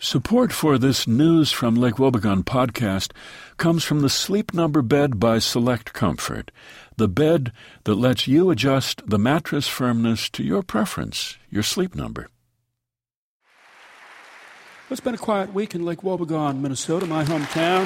Support for this News from Lake Wobegon podcast comes from the Sleep Number bed by Select Comfort, the bed that lets you adjust the mattress firmness to your preference, your sleep number. It's been a quiet week in Lake Wobegon, Minnesota, my hometown.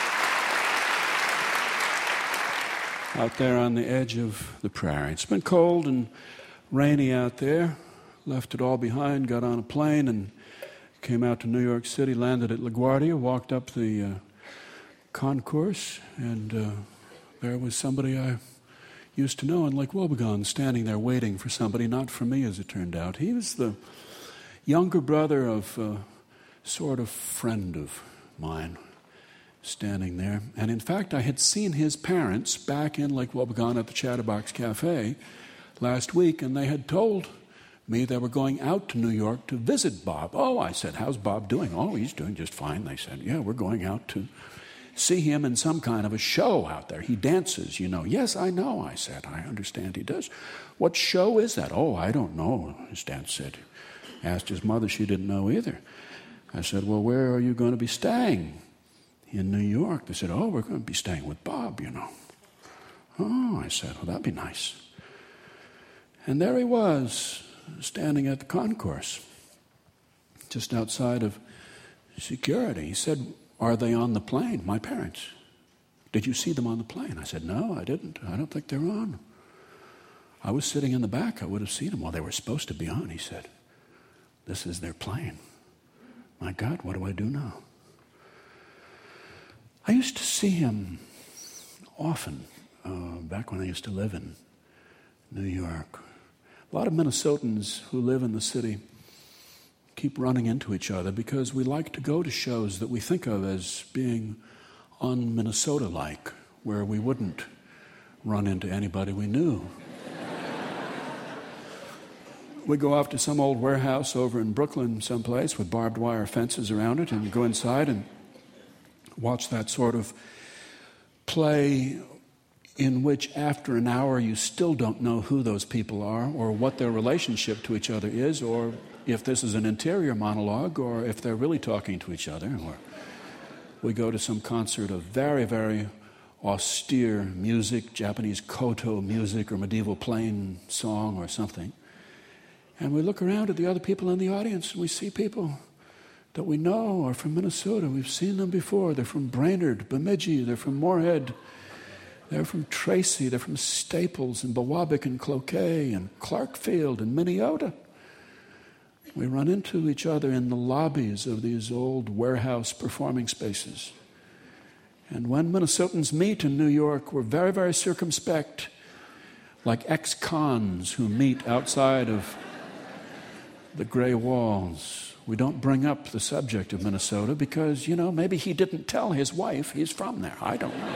Out there on the edge of the prairie. It's been cold and rainy out there. Left it all behind, got on a plane and came out to New York City, landed at LaGuardia, walked up the concourse, and there was somebody I used to know in Lake Wobegon standing there waiting for somebody, not for me as it turned out. He was the younger brother of a sort of friend of mine standing there. And in fact, I had seen his parents back in Lake Wobegon at the Chatterbox Cafe last week, and they had told me they were going out to New York to visit Bob. Oh, I said, how's Bob doing? Oh, he's doing just fine. They said, yeah, we're going out to see him in some kind of a show out there. He dances, you know. Yes, I know, I said. I understand he does. What show is that? Oh, I don't know, his dad said. Asked his mother, she didn't know either. I said, well, where are you going to be staying? In New York. They said, oh, we're going to be staying with Bob, you know. Oh, I said, well, that'd be nice. And there he was, standing at the concourse, just outside of security. He said, are they on the plane, my parents? Did you see them on the plane? I said, no, I didn't. I don't think they're on. I was sitting in the back. I would have seen them. Well, they were supposed to be on, he said. This is their plane. My God, what do I do now? I used to see him often back when I used to live in New York. A lot of Minnesotans who live in the city keep running into each other because we like to go to shows that we think of as being un-Minnesota-like, where we wouldn't run into anybody we knew. We go off to some old warehouse over in Brooklyn someplace with barbed wire fences around it and go inside and watch that sort of play in which after an hour you still don't know who those people are or what their relationship to each other is, or if this is an interior monologue or if they're really talking to each other. Or we go to some concert of very, very austere music, Japanese koto music or medieval plain song or something. And we look around at the other people in the audience and we see people that we know are from Minnesota. We've seen them before. They're from Brainerd, Bemidji, they're from Moorhead, they're from Tracy, they're from Staples and Biwabik and Cloquet and Clarkfield and Minneota. We run into each other in the lobbies of these old warehouse performing spaces. And when Minnesotans meet in New York, we're very, very circumspect, like ex-cons who meet outside of the gray walls. We don't bring up the subject of Minnesota because, you know, maybe he didn't tell his wife he's from there. I don't know.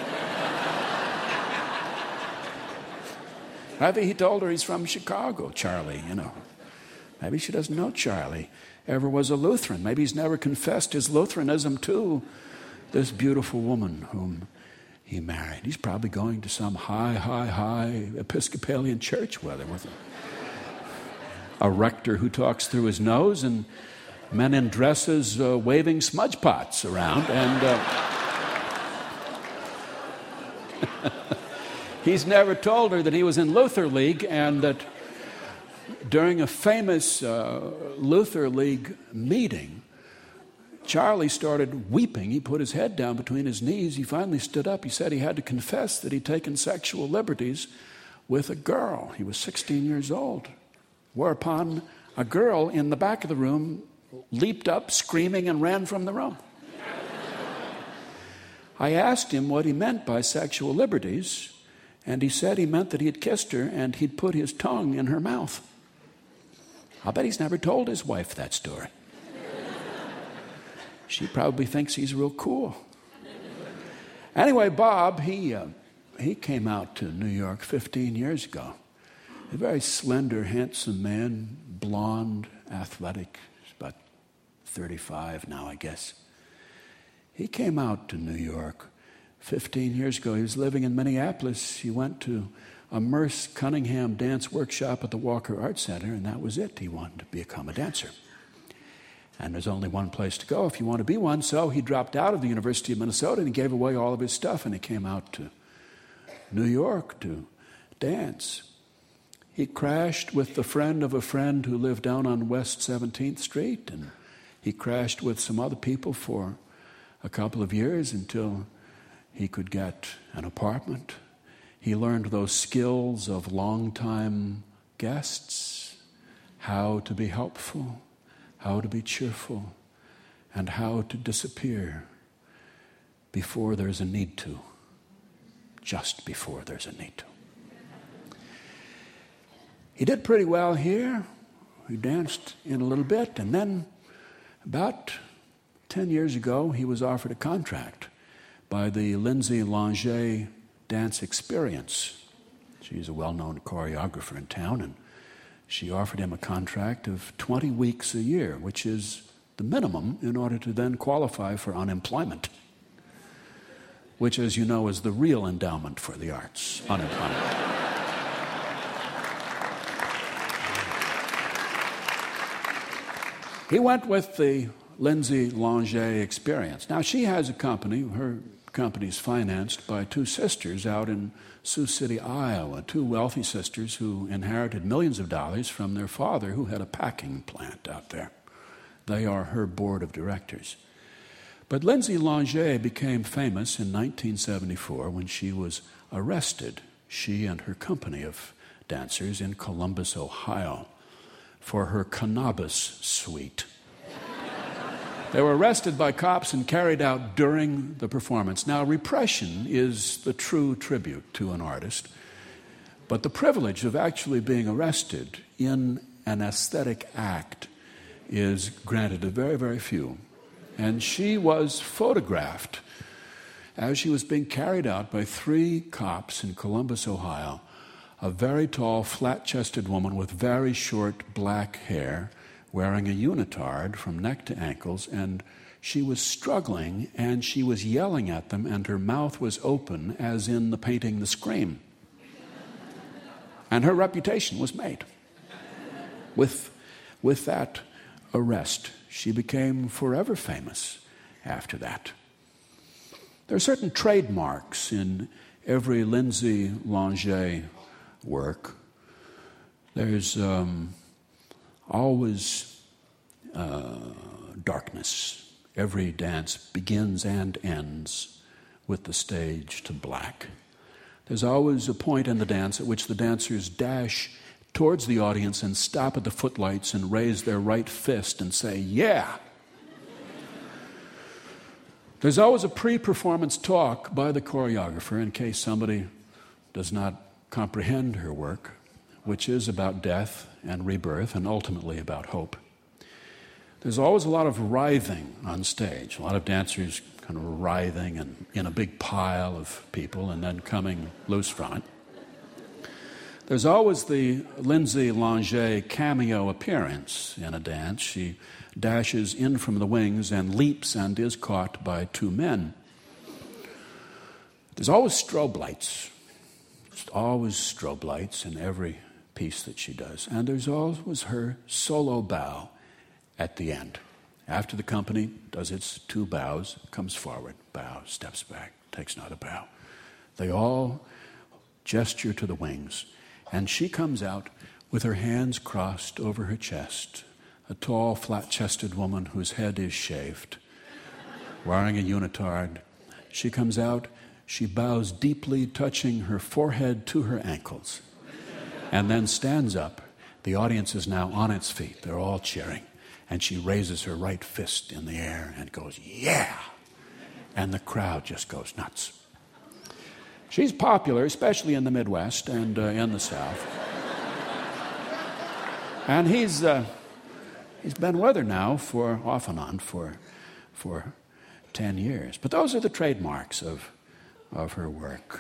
Maybe he told her he's from Chicago, Charlie, you know. Maybe she doesn't know Charlie ever was a Lutheran. Maybe he's never confessed his Lutheranism to this beautiful woman whom he married. He's probably going to some high Episcopalian church with a rector who talks through his nose and men in dresses waving smudge pots around. And he's never told her that he was in Luther League and that during a famous Luther League meeting, Charlie started weeping. He put his head down between his knees. He finally stood up. He said he had to confess that he'd taken sexual liberties with a girl. He was 16 years old. Whereupon a girl in the back of the room leaped up screaming and ran from the room. I asked him what he meant by sexual liberties, and he said he meant that he had kissed her and he'd put his tongue in her mouth. I bet he's never told his wife that story. She probably thinks he's real cool. Anyway, Bob, he came out to New York 15 years ago. A very slender, handsome man, blonde, athletic. He's about 35 now, I guess. He came out to New York 15 years ago. He was living in Minneapolis. He went to a Merce Cunningham dance workshop at the Walker Art Center, and that was it. He wanted to become a dancer. And there's only one place to go if you want to be one. So he dropped out of the University of Minnesota and he gave away all of his stuff and he came out to New York to dance. He crashed with the friend of a friend who lived down on West 17th Street, and he crashed with some other people for a couple of years until he could get an apartment. He learned those skills of longtime guests, how to be helpful, how to be cheerful, and how to disappear before there's a need to, just before there's a need to. He did pretty well here. He danced in a little bit, and then about 10 years ago, he was offered a contract by the Lindsay Langer Dance Experience. She's a well-known choreographer in town, and she offered him a contract of 20 weeks a year, which is the minimum in order to then qualify for unemployment, which, as you know, is the real endowment for the arts, unemployment. He went with the Lindsay Langer Experience. Now, she has a company. Her company is financed by two sisters out in Sioux City, Iowa, two wealthy sisters who inherited millions of dollars from their father, who had a packing plant out there. They are her board of directors. But Lindsay Langer became famous in 1974 when she was arrested, she and her company of dancers, in Columbus, Ohio, for her cannabis suite. They were arrested by cops and carried out during the performance. Now, repression is the true tribute to an artist, but the privilege of actually being arrested in an aesthetic act is granted to very, very few. And she was photographed as she was being carried out by three cops in Columbus, Ohio, a very tall, flat-chested woman with very short black hair, wearing a unitard from neck to ankles, and she was struggling, and she was yelling at them, and her mouth was open, as in the painting The Scream. And her reputation was made. With that arrest, she became forever famous after that. There are certain trademarks in every Lindsay Langer work. There's always darkness. Every dance begins and ends with the stage to black. There's always a point in the dance at which the dancers dash towards the audience and stop at the footlights and raise their right fist and say, "Yeah!" There's always a pre-performance talk by the choreographer in case somebody does not comprehend her work, which is about death and rebirth and ultimately about hope. There's always a lot of writhing on stage, a lot of dancers kind of writhing and in a big pile of people and then coming loose from it. There's always the Lindsay Langer cameo appearance in a dance. She dashes in from the wings and leaps and is caught by two men. There's always strobe lights. There's always strobe lights in every piece that she does. And there's always her solo bow at the end. After the company does its two bows, comes forward, bow, steps back, takes another bow. They all gesture to the wings. And she comes out with her hands crossed over her chest, a tall, flat-chested woman whose head is shaved, wearing a unitard. She comes out, she bows deeply, touching her forehead to her ankles, and then stands up. The audience is now on its feet. They're all cheering. And she raises her right fist in the air and goes, "Yeah!" And the crowd just goes nuts. She's popular, especially in the Midwest and in the South. And he's been with her now for off and on for 10 years. But those are the trademarks of her work.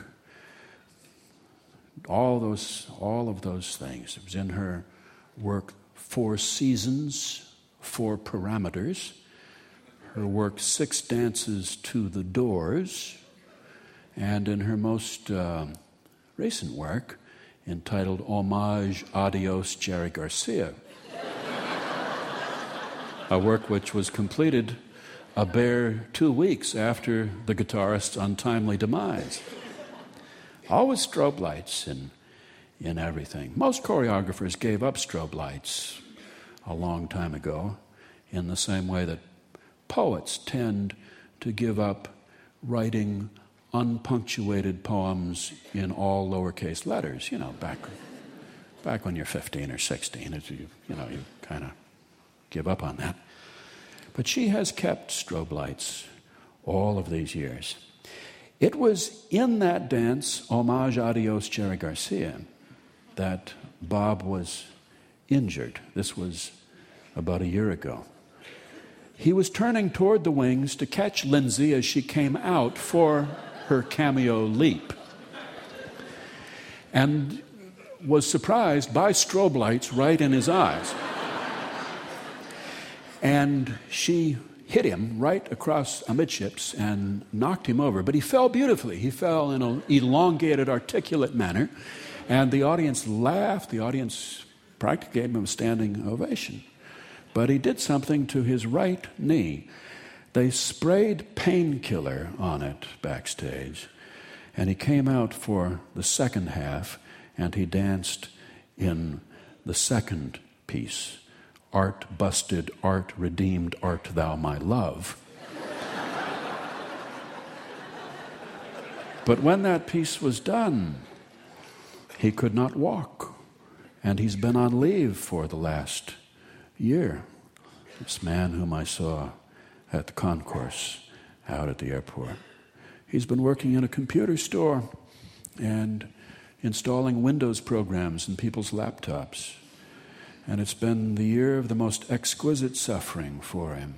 All of those things. It was in her work 4 Seasons, 4 Parameters. Her work 6 Dances to the Doors. And in her most recent work, entitled Homage, Adios, Jerry Garcia. a work which was completed a bare 2 weeks after the guitarist's untimely demise. Always strobe lights in everything. Most choreographers gave up strobe lights a long time ago, in the same way that poets tend to give up writing unpunctuated poems in all lowercase letters. You know, back when you're 15 or 16, you kind of give up on that. But she has kept strobe lights all of these years. It was in that dance, Homage Adios Jerry Garcia, that Bob was injured. This was about a year ago. He was turning toward the wings to catch Lindsay as she came out for her cameo leap, and was surprised by strobe lights right in his eyes. And she hit him right across amidships and knocked him over. But he fell beautifully. He fell in an elongated, articulate manner. And the audience laughed. The audience practically gave him a standing ovation. But he did something to his right knee. They sprayed painkiller on it backstage. And he came out for the second half, and he danced in the second piece. Art busted, art redeemed, art thou my love. But when that piece was done, he could not walk. And he's been on leave for the last year. This man whom I saw at the concourse out at the airport. He's been working in a computer store and installing Windows programs in people's laptops. And it's been the year of the most exquisite suffering for him.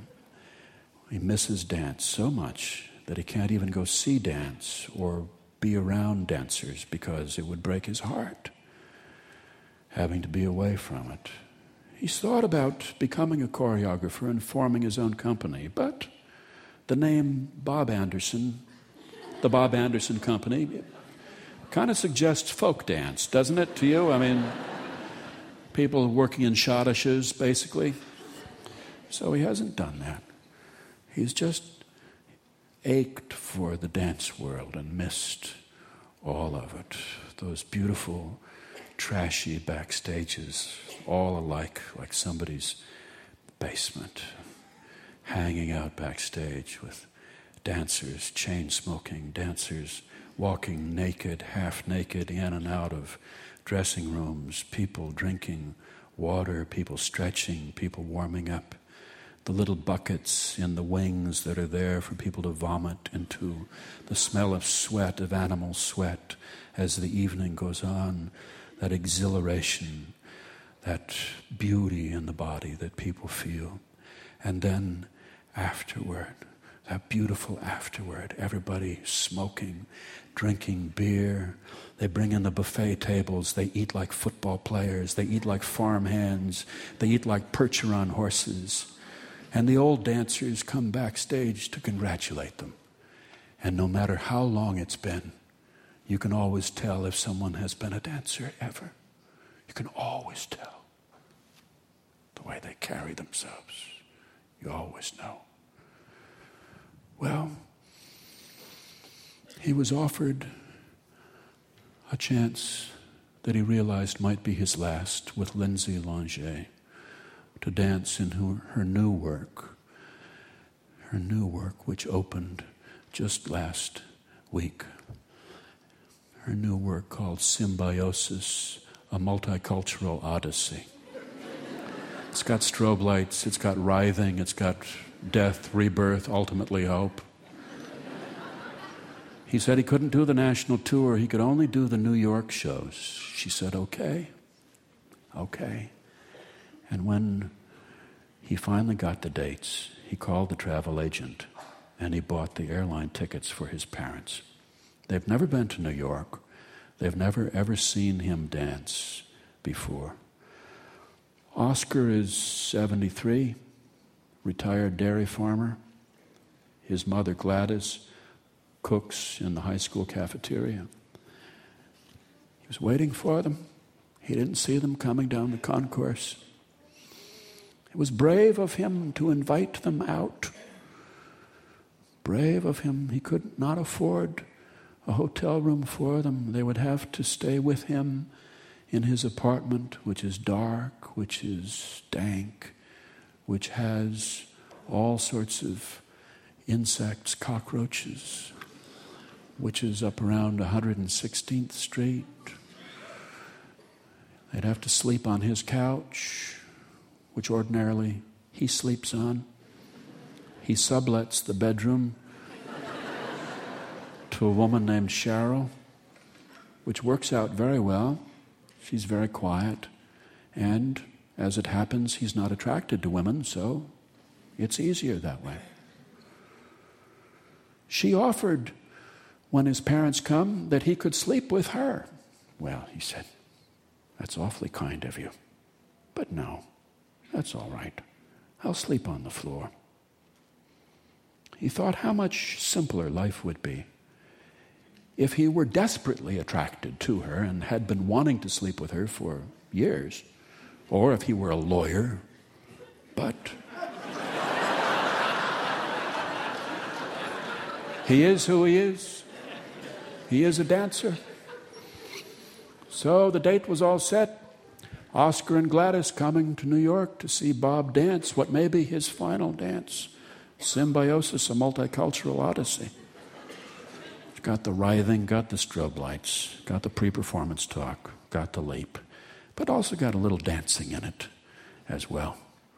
He misses dance so much that he can't even go see dance or be around dancers because it would break his heart, having to be away from it. He's thought about becoming a choreographer and forming his own company, but the name Bob Anderson, the Bob Anderson Company, kind of suggests folk dance, doesn't it, to you? I mean, people working in schottisches, basically. So he hasn't done that. He's just ached for the dance world and missed all of it. Those beautiful, trashy backstages, all alike, like somebody's basement, hanging out backstage with dancers, chain-smoking dancers, walking naked, half-naked, in and out of dressing rooms, people drinking water, people stretching, people warming up, the little buckets in the wings that are there for people to vomit into, the smell of sweat, of animal sweat, as the evening goes on, that exhilaration, that beauty in the body that people feel. And then afterward, that beautiful afterward, everybody smoking, drinking beer. They bring in the buffet tables. They eat like football players. They eat like farm hands. They eat like Percheron horses. And the old dancers come backstage to congratulate them. And no matter how long it's been, you can always tell if someone has been a dancer ever. You can always tell the way they carry themselves. You always know. Well, he was offered a chance that he realized might be his last with Lindsay Longer to dance in her new work which opened just last week. Her new work called Symbiosis, a Multicultural Odyssey. It's got strobe lights, it's got writhing, it's got death, rebirth, ultimately hope. He said he couldn't do the national tour, he could only do the New York shows. She said, okay. And when he finally got the dates, he called the travel agent and he bought the airline tickets for his parents. They've never been to New York. They've never ever seen him dance before. Oscar is 73, retired dairy farmer. His mother, Gladys, cooks in the high school cafeteria. He was waiting for them. He didn't see them coming down the concourse. It was brave of him to invite them out. Brave of him. He could not afford a hotel room for them. They would have to stay with him in his apartment, which is dark, which is dank, which has all sorts of insects, cockroaches, which is up around 116th Street. They'd have to sleep on his couch, which ordinarily he sleeps on. He sublets the bedroom to a woman named Cheryl, which works out very well. She's very quiet, and as it happens, he's not attracted to women, so it's easier that way. She offered, when his parents come, that he could sleep with her. Well, he said, that's awfully kind of you. But no, that's all right. I'll sleep on the floor. He thought how much simpler life would be if he were desperately attracted to her and had been wanting to sleep with her for years, or if he were a lawyer, but he is who he is. He is a dancer. So the date was all set. Oscar and Gladys coming to New York to see Bob dance, what may be his final dance. Symbiosis, a multicultural odyssey. It's got the writhing, got the strobe lights, got the pre-performance talk, got the leap, but also got a little dancing in it as well.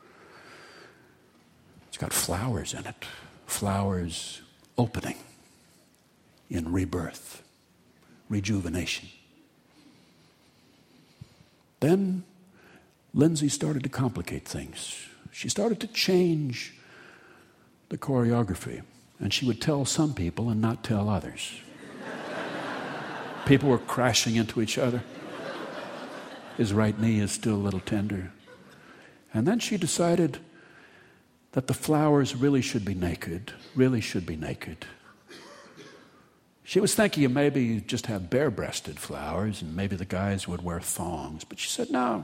It's got flowers in it, flowers opening in rebirth, rejuvenation. Then Lindsay started to complicate things. She started to change the choreography, and she would tell some people and not tell others. People were crashing into each other. His right knee is still a little tender. And then she decided that the flowers really should be naked, She was thinking of maybe just have bare-breasted flowers and maybe the guys would wear thongs. But she said, no,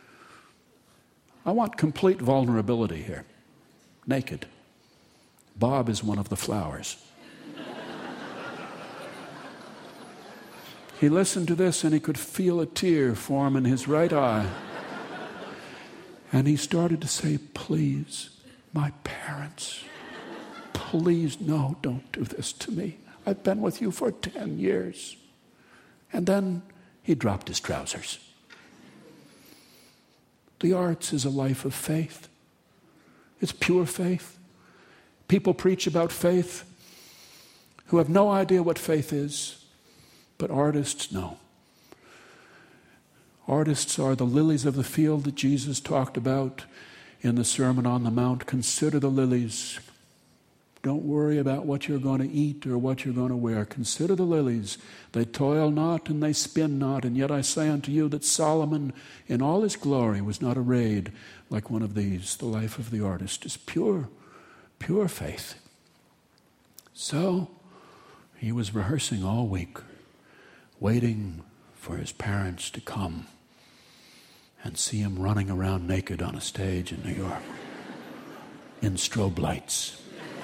I want complete vulnerability here, naked. Bob is one of the flowers. He listened to this and he could feel a tear form in his right eye. And he started to say, please, my parents, please, no, don't do this to me. I've been with you for 10 years. And then he dropped his trousers. The arts is a life of faith. It's pure faith. People preach about faith who have no idea what faith is, but artists know. Artists are the lilies of the field that Jesus talked about in the Sermon on the Mount. Consider the lilies. Don't worry about what you're going to eat or what you're going to wear. Consider the lilies. They toil not and they spin not. And yet I say unto you that Solomon in all his glory was not arrayed like one of these. The life of the artist is pure faith. So he was rehearsing all week, waiting for his parents to come and see him running around naked on a stage in New York in strobe lights.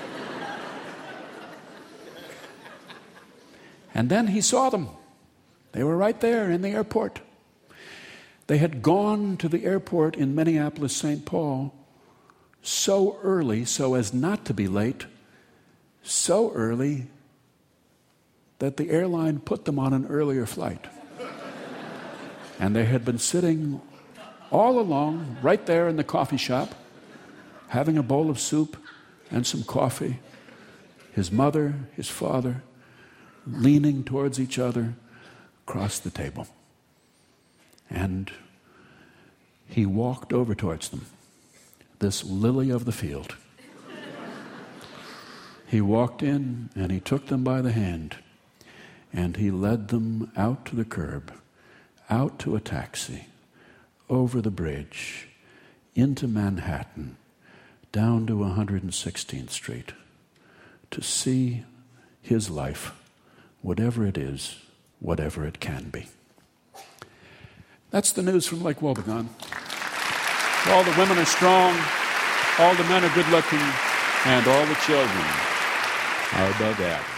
And then he saw them. They were right there in the airport. They had gone to the airport in Minneapolis, St. Paul, so early so as not to be late, so early that the airline put them on an earlier flight. And they had been sitting all along right there in the coffee shop, having a bowl of soup and some coffee. His mother, his father, leaning towards each other across the table. And he walked over towards them, this lily of the field. He walked in and he took them by the hand and he led them out to the curb, out to a taxi, over the bridge, into Manhattan, down to 116th Street, to see his life, whatever it is, whatever it can be. That's the news from Lake Wobegon. All the women are strong, all the men are good looking, and all the children are above average.